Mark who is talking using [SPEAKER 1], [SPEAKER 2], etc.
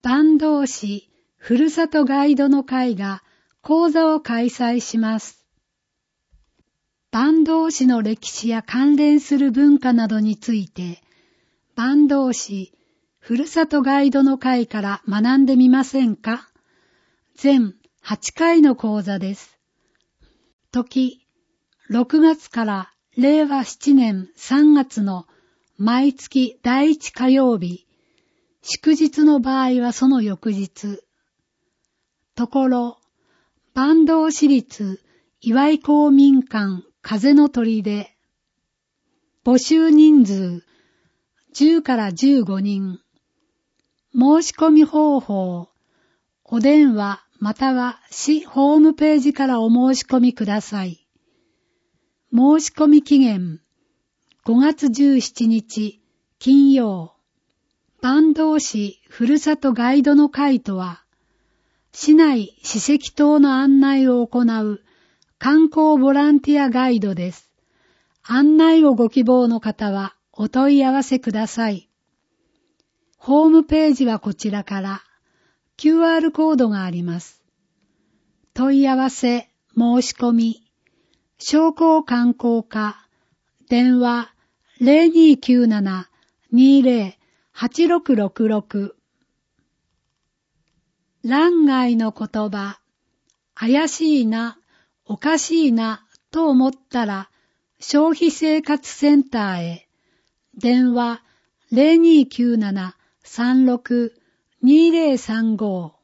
[SPEAKER 1] 坂東市ふるさとガイドの会が講座を開催します。坂東市の歴史や関連する文化などについて、坂東市ふるさとガイドの会から学んでみませんか？全8回の講座です。時、6月から令和7年3月の毎月第1火曜日、祝日の場合はその翌日。ところ、坂東市立岩井公民館風の砦。募集人数10から15人。申し込み方法、お電話または市ホームページからお申し込みください。申し込み期限5月17日金曜。坂東市ふるさとガイドの会とは、市内史跡等の案内を行う観光ボランティアガイドです。案内をご希望の方はお問い合わせください。ホームページはこちらから QR コードがあります。問い合わせ、申し込み、商工観光課、電話 0297-20-8666。欄外の言葉、怪しいな、おかしいなと思ったら、消費生活センターへ、電話 0297-36-2035